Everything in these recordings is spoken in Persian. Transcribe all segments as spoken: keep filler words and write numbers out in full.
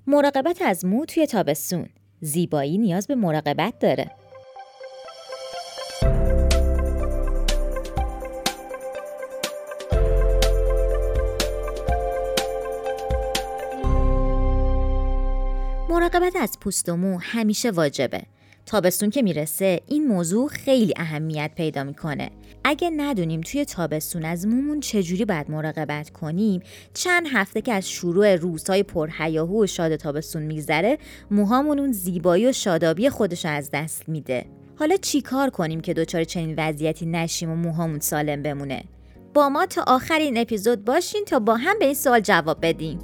مراقبت از مو توی تابستون. زیبایی نیاز به مراقبت داره. مراقبت از پوست و مو همیشه واجبه. تابستون که میرسه این موضوع خیلی اهمیت پیدا میکنه. اگه ندونیم توی تابستون از مومون چجوری باید مراقبت کنیم، چند هفته که از شروع روزهای پرهیاهو و شاد تابستون میگذره، موهامون اون زیبایی و شادابی خودش از دست میده. حالا چی کار کنیم که دچار چنین وضعیتی نشیم و موهامون سالم بمونه؟ با ما تا آخر این اپیزود باشین تا با هم به این سوال جواب بدیم.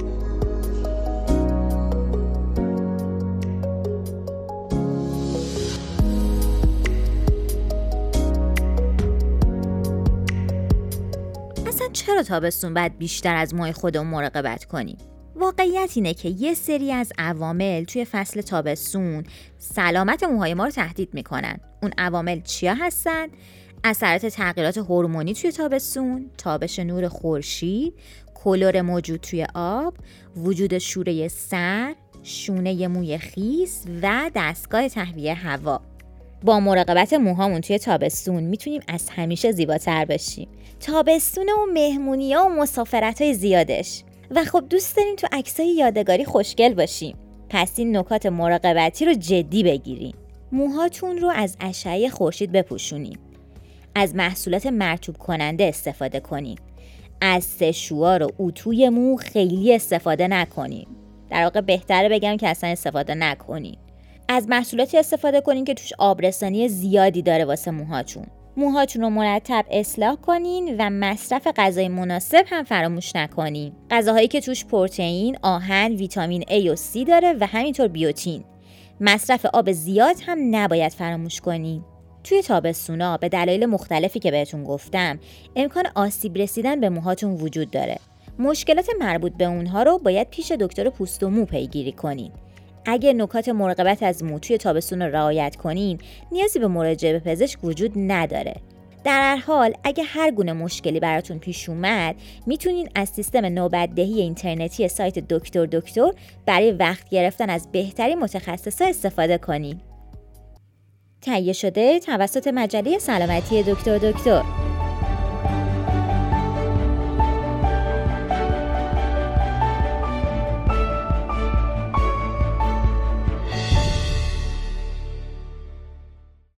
چرا تابستون باید بیشتر از موهای خودمون مراقبت کنیم؟ واقعیت اینه که یه سری از عوامل توی فصل تابستون سلامت موهای ما رو تهدید میکنن. اون عوامل چیا هستن؟ اثرات تغییرات هورمونی توی تابستون، تابش نور خورشید، کلور موجود توی آب، وجود شوره سر، شونه موی خیس و دستگاه تهویه هوا. با مراقبت موهامون توی تابستون میتونیم از همیشه زیباتر بشیم. تابستون و مهمونی‌ها و مسافرت‌های زیادش. و خب دوست داریم تو عکسای یادگاری خوشگل باشیم. پس این نکات مراقبتی رو جدی بگیرین. موهاتون رو از اشعه خورشید بپوشونین. از محصولات مرطوب کننده استفاده کنین. از سشوار و اتوی مو خیلی استفاده نکنین. در واقع بهتره بگم که اصلا استفاده نکنین. از محصولاتی استفاده کنین که توش آبرسانی زیادی داره واسه موهاتون. موهاتون رو مرتب اصلاح کنین و مصرف غذای مناسب هم فراموش نکنین. غذاهایی که توش پروتئین، آهن، ویتامین A و C داره و همینطور بیوتین. مصرف آب زیاد هم نباید فراموش کنین. توی تابستونا به دلایل مختلفی که بهتون گفتم، امکان آسیب رسیدن به موهاتون وجود داره. مشکلات مربوط به اونها رو باید پیش دکتر پوست و مو پیگیری کنین. اگه نکات مراقبت از مو توی تابستون رو رعایت کنین، نیازی به مراجعه به پزشک وجود نداره. در هر حال اگه هر گونه مشکلی براتون پیش اومد، میتونین از سیستم نوبت‌دهی اینترنتی سایت دکتر دکتر برای وقت گرفتن از بهترین متخصصا استفاده کنین. تهیه شده توسط مجله سلامتی دکتر دکتر.